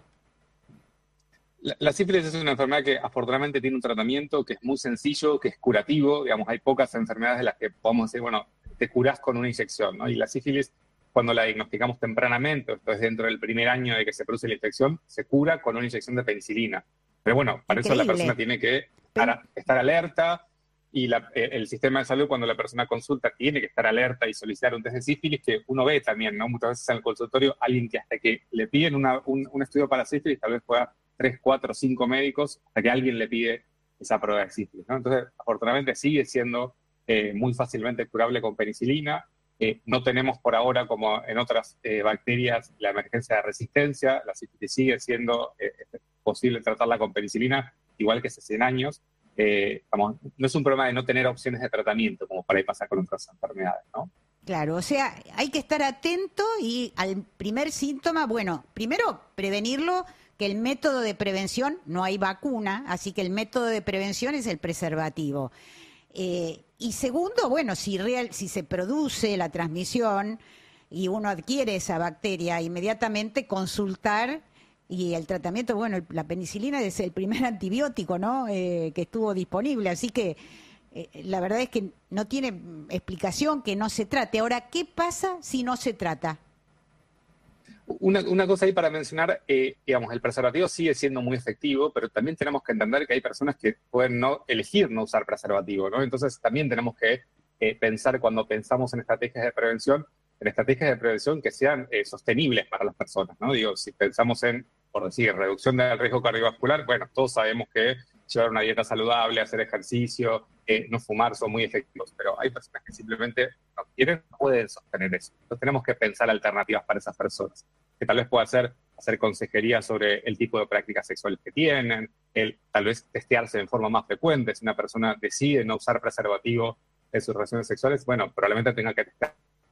La, la sífilis es una enfermedad que afortunadamente tiene un tratamiento que es muy sencillo, que es curativo. Digamos, hay pocas enfermedades de las que podamos decir, bueno, te curás con una inyección, ¿no? Y la sífilis, cuando la diagnosticamos tempranamente, entonces dentro del primer año de que se produce la infección, se cura con una inyección de penicilina. Pero bueno, para Increíble. Eso la persona tiene que estar, estar alerta, y la, el sistema de salud, cuando la persona consulta, tiene que estar alerta y solicitar un test de sífilis, que uno ve también, ¿no? Muchas veces en el consultorio, alguien que hasta que le piden una, un, un estudio para sífilis, tal vez pueda tres, cuatro, cinco médicos, hasta que alguien le pide esa prueba de sífilis, ¿no? Entonces, afortunadamente sigue siendo eh, muy fácilmente curable con penicilina. Eh, no tenemos por ahora, como en otras eh, bacterias, la emergencia de resistencia. La sífilis sigue siendo eh, posible tratarla con penicilina, igual que hace cien años. Eh, vamos, no es un problema de no tener opciones de tratamiento, como para ahí pasar con otras enfermedades, ¿no? Claro, o sea, hay que estar atento y al primer síntoma, bueno, primero prevenirlo, que el método de prevención, no hay vacuna, así que el método de prevención es el preservativo. Eh, y segundo, bueno, si, real, si se produce la transmisión y uno adquiere esa bacteria, inmediatamente consultar. Y el tratamiento, bueno, la penicilina es el primer antibiótico, ¿no? Eh, que estuvo disponible, así que eh, la verdad es que no tiene explicación que no se trate. Ahora, ¿qué pasa si no se trata? Una, una cosa ahí para mencionar, eh, digamos, el preservativo sigue siendo muy efectivo, pero también tenemos que entender que hay personas que pueden no elegir no usar preservativo, ¿no? Entonces también tenemos que eh, pensar, cuando pensamos en estrategias de prevención, en estrategias de prevención que sean eh, sostenibles para las personas, ¿no? Digo, si pensamos en, por decir, reducción del riesgo cardiovascular, bueno, todos sabemos que llevar una dieta saludable, hacer ejercicio, eh, no fumar son muy efectivos, pero hay personas que simplemente no quieren, no pueden sostener eso. Entonces tenemos que pensar alternativas para esas personas, que tal vez pueda ser hacer consejería sobre el tipo de prácticas sexuales que tienen, el tal vez testearse de forma más frecuente. Si una persona decide no usar preservativo en sus relaciones sexuales, bueno, probablemente tenga que testar.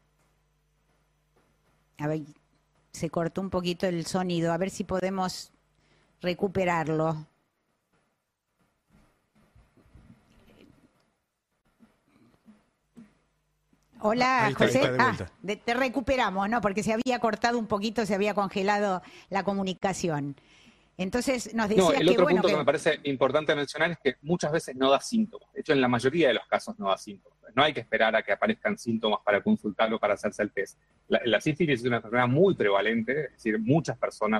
A ver, se cortó un poquito el sonido, a ver si podemos recuperarlo. Hola, está, José. Ah, de, te recuperamos, ¿no? Porque se había cortado un poquito, se había congelado la comunicación. Entonces nos decía no, el que, otro bueno, punto que... que me parece importante mencionar es que muchas veces no da síntomas. De hecho, en la mayoría de los casos no da síntomas. No hay que esperar a que aparezcan síntomas para consultarlo, para hacerse el test. La, la sífilis es una enfermedad muy prevalente, es decir, muchas personas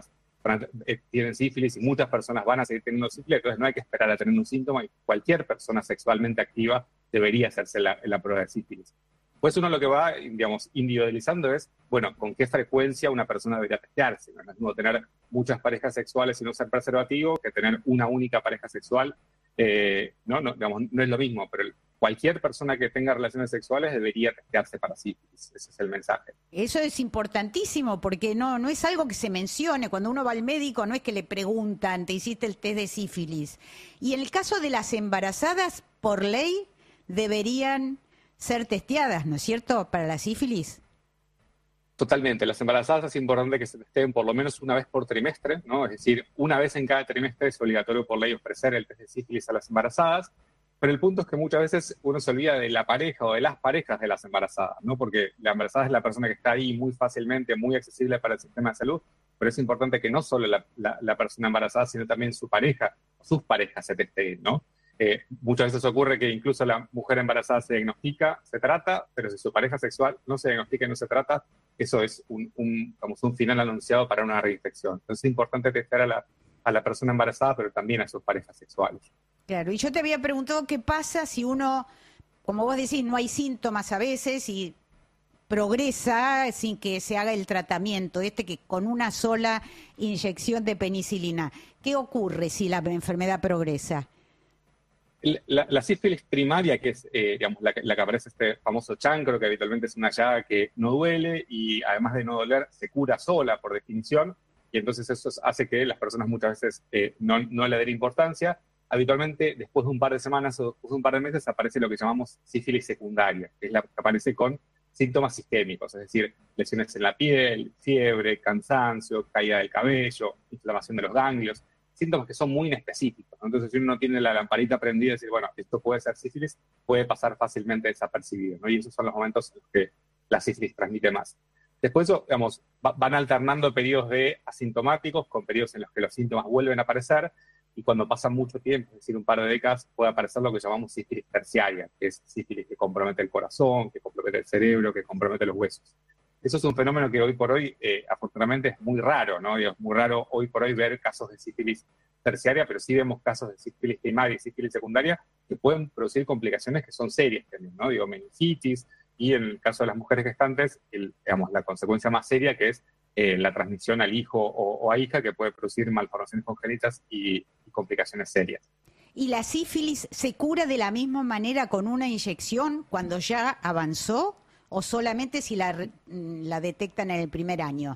eh, tienen sífilis y muchas personas van a seguir teniendo sífilis, entonces no hay que esperar a tener un síntoma y cualquier persona sexualmente activa debería hacerse la, la prueba de sífilis. Pues uno lo que va, digamos, individualizando es, bueno, con qué frecuencia una persona debería testearse. No es lo mismo tener muchas parejas sexuales y no usar preservativo que tener una única pareja sexual. Eh, no, no, digamos, no es lo mismo, pero cualquier persona que tenga relaciones sexuales debería testearse para sífilis. Ese es el mensaje. Eso es importantísimo porque no, no es algo que se mencione. Cuando uno va al médico no es que le preguntan, ¿te hiciste el test de sífilis? Y en el caso de las embarazadas, por ley, deberían ser testeadas, ¿no es cierto?, para la sífilis. Totalmente. Las embarazadas es importante que se testeen por lo menos una vez por trimestre, ¿no? Es decir, una vez en cada trimestre es obligatorio por ley ofrecer el test de sífilis a las embarazadas, pero el punto es que muchas veces uno se olvida de la pareja o de las parejas de las embarazadas, ¿no? Porque la embarazada es la persona que está ahí muy fácilmente, muy accesible para el sistema de salud, pero es importante que no solo la, la, la persona embarazada, sino también su pareja o sus parejas se testeen, ¿no? Eh, muchas veces ocurre que incluso la mujer embarazada se diagnostica, se trata, pero si su pareja sexual no se diagnostica y no se trata, eso es un, un, digamos, un final anunciado para una reinfección. Entonces es importante testear a la, a la persona embarazada, pero también a sus parejas sexuales. Claro, y yo te había preguntado qué pasa si uno, como vos decís, no hay síntomas a veces y progresa sin que se haga el tratamiento, este que con una sola inyección de penicilina. ¿Qué ocurre si la enfermedad progresa? La, la sífilis primaria, que es eh, digamos, la, la que aparece este famoso chancro, que habitualmente es una llaga que no duele y además de no doler, se cura sola por definición, y entonces eso hace que las personas muchas veces eh, no, no le den importancia. Habitualmente, después de un par de semanas o después de un par de meses, aparece lo que llamamos sífilis secundaria, que es la que aparece con síntomas sistémicos, es decir, lesiones en la piel, fiebre, cansancio, caída del cabello, inflamación de los ganglios, síntomas que son muy inespecíficos, ¿no? Entonces, si uno no tiene la lamparita prendida y decir, bueno, esto puede ser sífilis, puede pasar fácilmente desapercibido, ¿no? Y esos son los momentos en los que la sífilis transmite más. Después, digamos, va, van alternando periodos de asintomáticos con periodos en los que los síntomas vuelven a aparecer, y cuando pasa mucho tiempo, es decir, un par de décadas, puede aparecer lo que llamamos sífilis terciaria, que es sífilis que compromete el corazón, que compromete el cerebro, que compromete los huesos. Eso es un fenómeno que hoy por hoy, eh, afortunadamente, es muy raro, ¿no? Digo, es muy raro hoy por hoy ver casos de sífilis terciaria, pero sí vemos casos de sífilis primaria y sífilis secundaria que pueden producir complicaciones que son serias también, ¿no? Digo, meningitis, y en el caso de las mujeres gestantes, el, digamos, la consecuencia más seria que es eh, la transmisión al hijo o, o a hija, que puede producir malformaciones congénitas y, y complicaciones serias. ¿Y la sífilis se cura de la misma manera con una inyección cuando ya avanzó? ¿O solamente si la, la detectan en el primer año?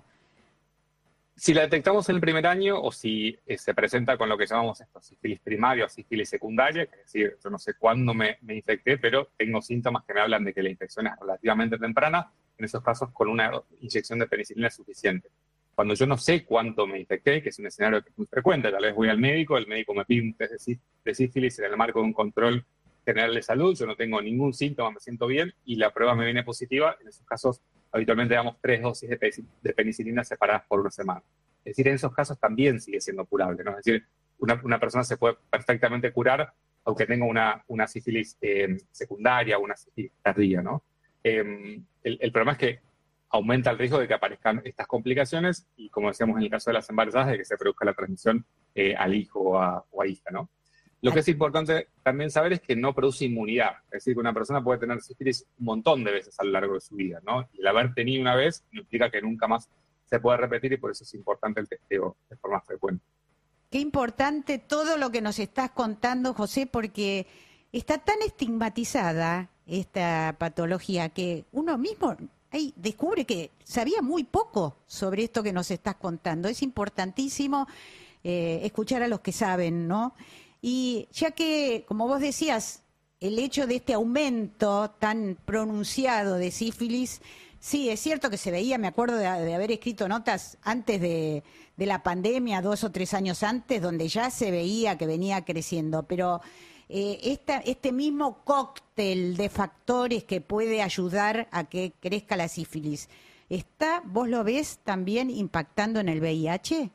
Si la detectamos en el primer año o si eh, se presenta con lo que llamamos esto, sífilis primaria o sífilis secundaria, que es decir, yo no sé cuándo me, me infecté, pero tengo síntomas que me hablan de que la infección es relativamente temprana, en esos casos con una inyección de penicilina es suficiente. Cuando yo no sé cuánto me infecté, que es un escenario que es muy frecuente, tal vez voy al médico, el médico me pide un test de sífilis en el marco de un control general de salud, yo no tengo ningún síntoma, me siento bien y la prueba me viene positiva, en esos casos habitualmente damos tres dosis de, de penicilina separadas por una semana. Es decir, en esos casos también sigue siendo curable, ¿no? Es decir, una, una persona se puede perfectamente curar aunque tenga una, una sífilis eh, secundaria o una sífilis tardía, ¿no? Eh, el, el problema es que aumenta el riesgo de que aparezcan estas complicaciones y, como decíamos en el caso de las embarazadas, de que se produzca la transmisión eh, al hijo o a, o a hija, ¿no? Lo que es importante también saber es que no produce inmunidad. Es decir, que una persona puede tener sífilis un montón de veces a lo largo de su vida, ¿no? Y el haber tenido una vez no implica que nunca más se pueda repetir y por eso es importante el testeo de forma frecuente. Qué importante todo lo que nos estás contando, José, porque está tan estigmatizada esta patología que uno mismo ahí descubre que sabía muy poco sobre esto que nos estás contando. Es importantísimo eh, escuchar a los que saben, ¿no? Y ya que, como vos decías, el hecho de este aumento tan pronunciado de sífilis, sí, es cierto que se veía, me acuerdo de, de haber escrito notas antes de, de la pandemia, dos o tres años antes, donde ya se veía que venía creciendo, pero eh, esta, este mismo cóctel de factores que puede ayudar a que crezca la sífilis, ¿está, vos lo ves también impactando en el V I H?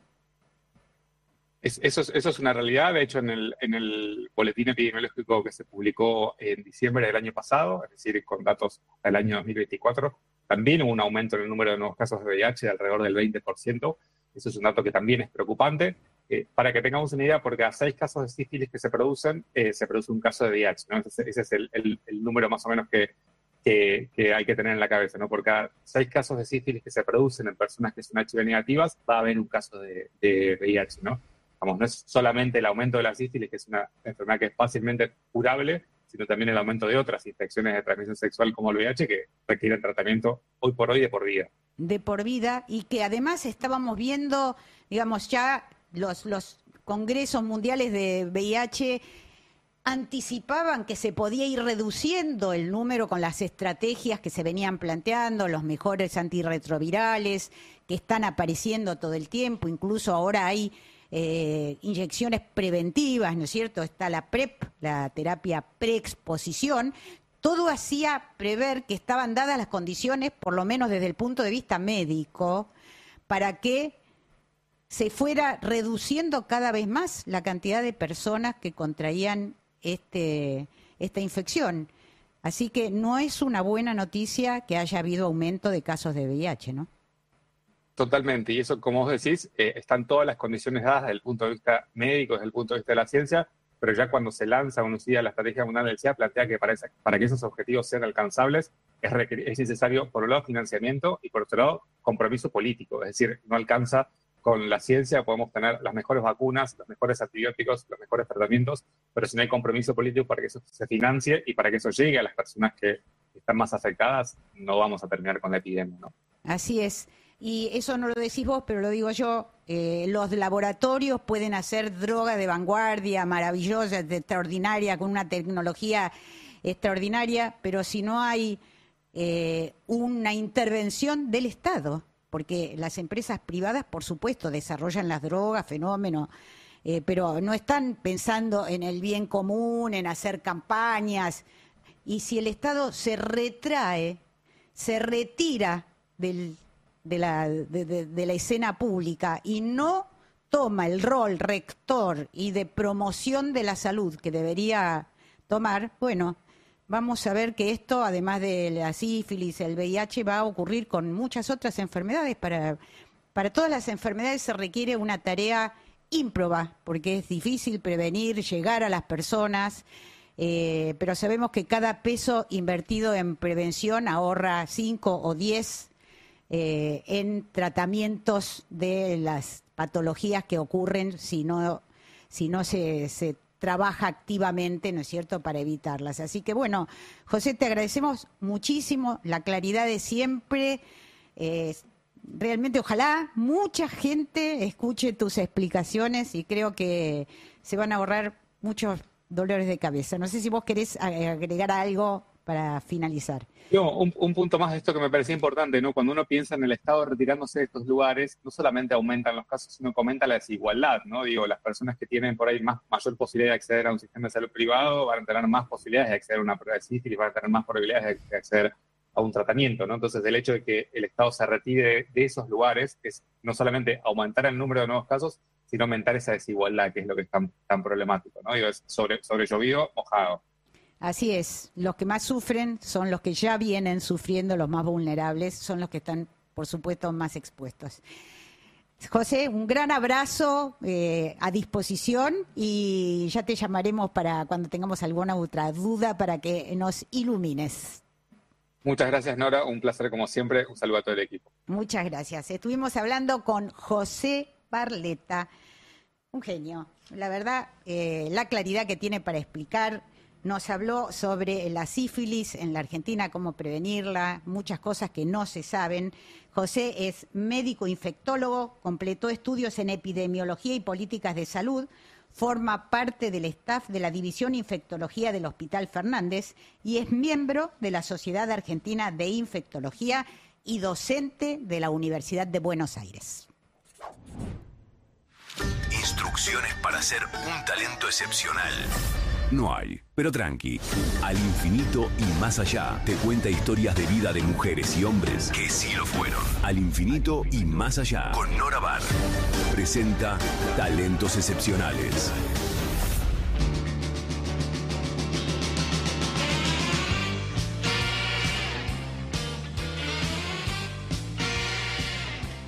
Es, eso, es, eso es una realidad. De hecho, en el, en el boletín epidemiológico que se publicó en diciembre del año pasado, es decir, con datos hasta el año dos mil veinticuatro, también hubo un aumento en el número de nuevos casos de V I H de alrededor del veinte por ciento. Eso es un dato que también es preocupante. Eh, para que tengamos una idea, por cada seis casos de sífilis que se producen, eh, se produce un caso de V I H, ¿no? Ese, ese es el, el, el número más o menos que, que, que hay que tener en la cabeza, ¿no? Por cada seis casos de sífilis que se producen en personas que son H I V negativas, va a haber un caso de, de V I H, ¿no? Vamos, no es solamente el aumento de la sífilis, que es una enfermedad que es fácilmente curable, sino también el aumento de otras infecciones de transmisión sexual como el V I H que requieren tratamiento hoy por hoy de por vida. De por vida, y que además estábamos viendo, digamos, ya los, los congresos mundiales de V I H anticipaban que se podía ir reduciendo el número con las estrategias que se venían planteando, los mejores antirretrovirales que están apareciendo todo el tiempo, incluso ahora hay eh, inyecciones preventivas, ¿no es cierto? Está la PrEP, la terapia preexposición. Todo hacía prever que estaban dadas las condiciones, por lo menos desde el punto de vista médico, para que se fuera reduciendo cada vez más la cantidad de personas que contraían este, esta infección. Así que no es una buena noticia que haya habido aumento de casos de V I H, ¿no? Totalmente, y eso, como vos decís, eh, están todas las condiciones dadas desde el punto de vista médico, desde el punto de vista de la ciencia, pero ya cuando se lanza una la Estrategia Mundial del SIDA, plantea que para, esa, para que esos objetivos sean alcanzables es, es necesario, por un lado, financiamiento y, por otro lado, compromiso político. Es decir, no alcanza con la ciencia, podemos tener las mejores vacunas, los mejores antibióticos, los mejores tratamientos, pero si no hay compromiso político para que eso se financie y para que eso llegue a las personas que están más afectadas, no vamos a terminar con la epidemia, ¿no? Así es. Y eso no lo decís vos, pero lo digo yo, eh, los laboratorios pueden hacer droga de vanguardia, maravillosa, extraordinaria, con una tecnología extraordinaria, pero si no hay eh, una intervención del Estado, porque las empresas privadas, por supuesto, desarrollan las drogas, fenómenos, eh, pero no están pensando en el bien común, en hacer campañas, y si el Estado se retrae, se retira del De la, de, de, de la escena pública y no toma el rol rector y de promoción de la salud que debería tomar, bueno, vamos a ver que esto, además de la sífilis, el V I H, va a ocurrir con muchas otras enfermedades. Para, para todas las enfermedades se requiere una tarea ímproba, porque es difícil prevenir, llegar a las personas, eh, pero sabemos que cada peso invertido en prevención ahorra cinco o diez Eh, en tratamientos de las patologías que ocurren si no, si no se, se trabaja activamente, ¿no es cierto?, para evitarlas. Así que, bueno, José, te agradecemos muchísimo la claridad de siempre. Eh, realmente, ojalá mucha gente escuche tus explicaciones y creo que se van a ahorrar muchos dolores de cabeza. No sé si vos querés agregar algo para finalizar. No, un, un punto más de esto que me parecía importante, ¿no? Cuando uno piensa en el Estado retirándose de estos lugares, no solamente aumentan los casos, sino que aumenta la desigualdad, ¿no? Digo, las personas que tienen por ahí más, mayor posibilidad de acceder a un sistema de salud privado van a tener más posibilidades de acceder a una prueba de sífilis, van a tener más probabilidades de acceder a un tratamiento, ¿no? Entonces, el hecho de que el Estado se retire de, de esos lugares es no solamente aumentar el número de nuevos casos, sino aumentar esa desigualdad, que es lo que es tan, tan problemático, ¿no? Digo, es sobre, sobre llovido, mojado. Así es, los que más sufren son los que ya vienen sufriendo, los más vulnerables, son los que están, por supuesto, más expuestos. José, un gran abrazo eh, a disposición y ya te llamaremos para cuando tengamos alguna otra duda para que nos ilumines. Muchas gracias, Nora, un placer como siempre, un saludo a todo el equipo. Muchas gracias. Estuvimos hablando con José Barletta, un genio. La verdad, eh, la claridad que tiene para explicar. Nos habló sobre la sífilis en la Argentina, cómo prevenirla, muchas cosas que no se saben. José es médico infectólogo, completó estudios en epidemiología y políticas de salud, forma parte del staff de la División Infectología del Hospital Fernández y es miembro de la Sociedad Argentina de Infectología y docente de la Universidad de Buenos Aires. Instrucciones para ser un talento excepcional. No hay, pero tranqui. Al infinito y más allá te cuenta historias de vida de mujeres y hombres que sí lo fueron. Al infinito y más allá con Nora Bar. Presenta Talentos Excepcionales.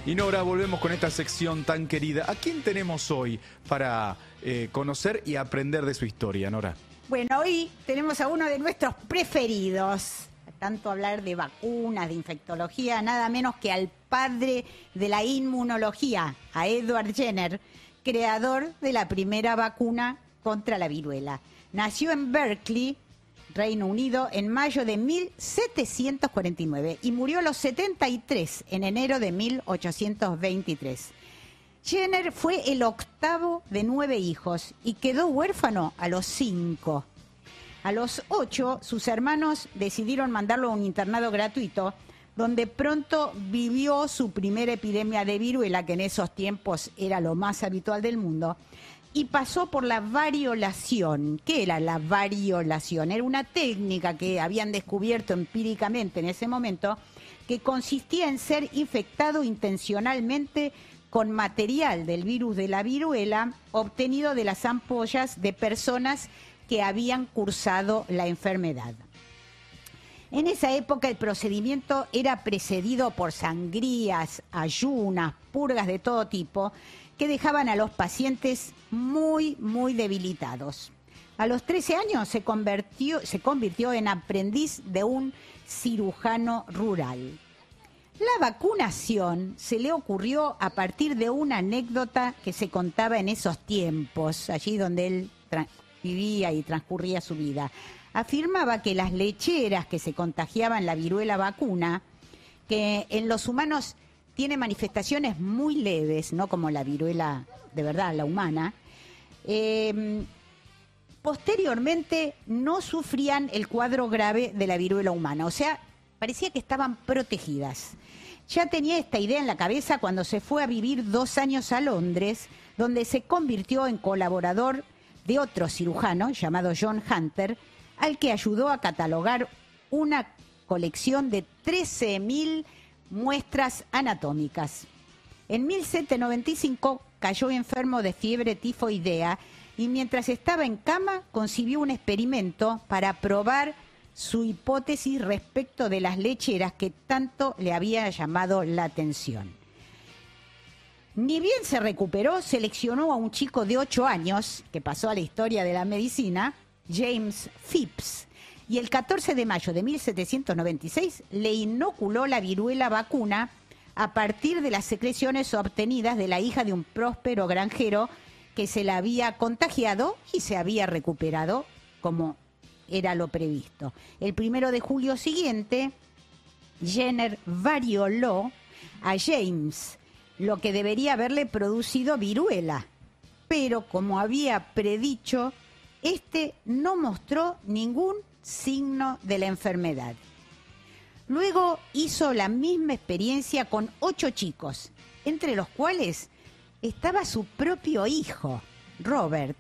Y Nora, volvemos con esta sección tan querida. ¿A quién tenemos hoy para eh, conocer y aprender de su historia, Nora? Bueno, hoy tenemos a uno de nuestros preferidos. Tanto hablar de vacunas, de infectología, nada menos que al padre de la inmunología, a Edward Jenner, creador de la primera vacuna contra la viruela. Nació en Berkeley, Reino Unido, en mayo de mil setecientos cuarenta y nueve y murió a los setenta y tres en enero de mil ochocientos veintitrés. Jenner fue el octavo de nueve hijos y quedó huérfano a los cinco. A los ocho, sus hermanos decidieron mandarlo a un internado gratuito, donde pronto vivió su primera epidemia de viruela, que en esos tiempos era lo más habitual del mundo, y pasó por la variolación. ¿Qué era la variolación? Era una técnica que habían descubierto empíricamente en ese momento, que consistía en ser infectado intencionalmente con material del virus de la viruela obtenido de las ampollas de personas que habían cursado la enfermedad. En esa época el procedimiento era precedido por sangrías, ayunas, purgas de todo tipo, que dejaban a los pacientes muy, muy debilitados. A los trece años se convirtió, se convirtió en aprendiz de un cirujano rural. La vacunación se le ocurrió a partir de una anécdota que se contaba en esos tiempos, allí donde él tra- vivía y transcurría su vida. Afirmaba que las lecheras que se contagiaban la viruela vacuna, que en los humanos tiene manifestaciones muy leves, no como la viruela de verdad, la humana, eh, posteriormente no sufrían el cuadro grave de la viruela humana, o sea, parecía que estaban protegidas. Ya tenía esta idea en la cabeza cuando se fue a vivir dos años a Londres, donde se convirtió en colaborador de otro cirujano llamado John Hunter, al que ayudó a catalogar una colección de trece mil muestras anatómicas. En mil setecientos noventa y cinco cayó enfermo de fiebre tifoidea y mientras estaba en cama concibió un experimento para probar su hipótesis respecto de las lecheras que tanto le había llamado la atención. Ni bien se recuperó, seleccionó a un chico de ocho años, que pasó a la historia de la medicina, James Phipps, y el catorce de mayo de mil setecientos noventa y seis le inoculó la viruela vacuna a partir de las secreciones obtenidas de la hija de un próspero granjero que se la había contagiado y se había recuperado como era lo previsto. El primero de julio siguiente, Jenner varioló a James, lo que debería haberle producido viruela, pero como había predicho, este no mostró ningún signo de la enfermedad. Luego hizo la misma experiencia con ocho chicos, entre los cuales estaba su propio hijo, Robert.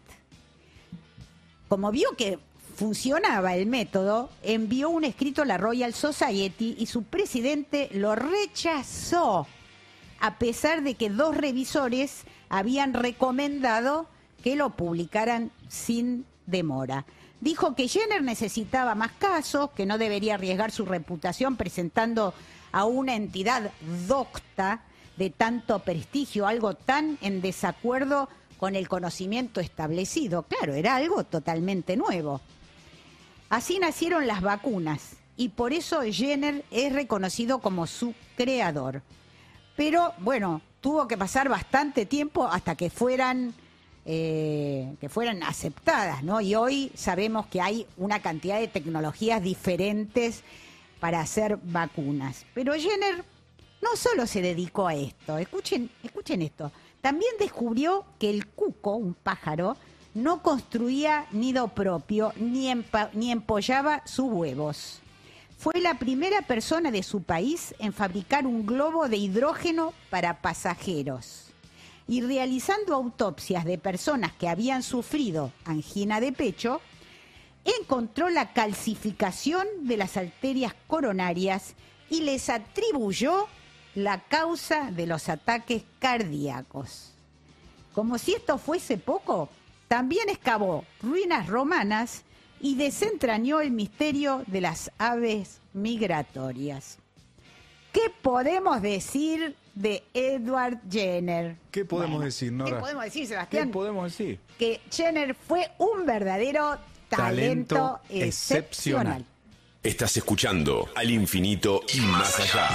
Como vio que funcionaba el método, envió un escrito a la Royal Society y su presidente lo rechazó, a pesar de que dos revisores habían recomendado que lo publicaran sin demora. Dijo que Jenner necesitaba más casos, que no debería arriesgar su reputación presentando a una entidad docta de tanto prestigio, algo tan en desacuerdo con el conocimiento establecido. Claro, era algo totalmente nuevo. Así nacieron las vacunas y por eso Jenner es reconocido como su creador. Pero bueno, tuvo que pasar bastante tiempo hasta que fueran Eh, que fueran aceptadas, ¿no? Y hoy sabemos que hay una cantidad de tecnologías diferentes para hacer vacunas. Pero Jenner no solo se dedicó a esto, escuchen, escuchen esto, también descubrió que el cuco, un pájaro, no construía nido propio ni, empa- ni empollaba sus huevos. Fue la primera persona de su país en fabricar un globo de hidrógeno para pasajeros. Y realizando autopsias de personas que habían sufrido angina de pecho, encontró la calcificación de las arterias coronarias y les atribuyó la causa de los ataques cardíacos. Como si esto fuese poco, también excavó ruinas romanas y desentrañó el misterio de las aves migratorias. ¿Qué podemos decir de Edward Jenner? ¿Qué podemos Bueno, decir, Nora? ¿Qué podemos decir, Sebastián? ¿Qué podemos decir? Que Jenner fue un verdadero talento, Talento excepcional. excepcional. Estás escuchando Al Infinito y Más Allá.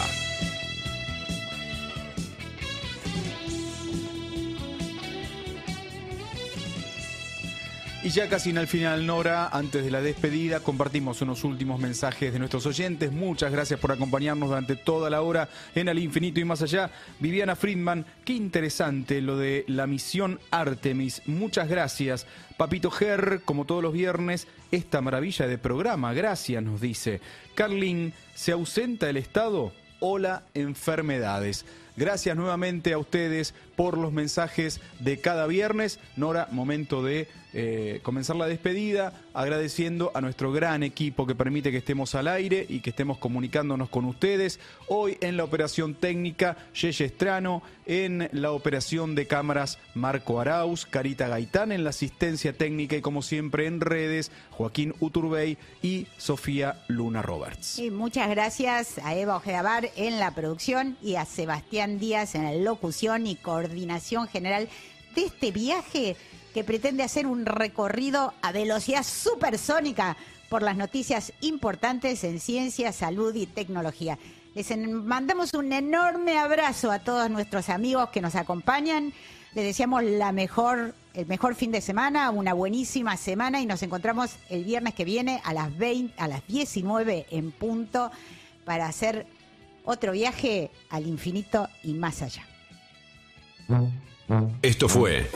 Y ya casi al final, Nora, antes de la despedida, compartimos unos últimos mensajes de nuestros oyentes. Muchas gracias por acompañarnos durante toda la hora en Al Infinito y Más Allá. Viviana Friedman, qué interesante lo de la misión Artemis. Muchas gracias. Papito Ger, como todos los viernes, esta maravilla de programa. Gracias, nos dice. Carlin, ¿se ausenta el Estado? Hola, enfermedades. Gracias nuevamente a ustedes por los mensajes de cada viernes. Nora, momento de eh, comenzar la despedida, agradeciendo a nuestro gran equipo que permite que estemos al aire y que estemos comunicándonos con ustedes. Hoy en la operación técnica, Yeye Estrano, en la operación de cámaras, Marco Arauz, Carita Gaitán en la asistencia técnica y como siempre en redes, Joaquín Uturbey y Sofía Luna Roberts. Y muchas gracias a Eva Ojedabar en la producción y a Sebastián Díaz en la locución y coordinación general de este viaje que pretende hacer un recorrido a velocidad supersónica por las noticias importantes en ciencia, salud y tecnología. Les en- mandamos un enorme abrazo a todos nuestros amigos que nos acompañan. Les deseamos la mejor, el mejor fin de semana, una buenísima semana y nos encontramos el viernes que viene a las veinte, a las diecinueve en punto para hacer otro viaje al infinito y más allá. Esto fue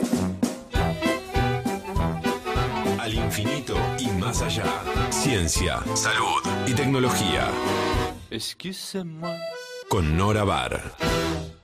Al Infinito y Más Allá. Ciencia, salud y tecnología. Con Nora Bar.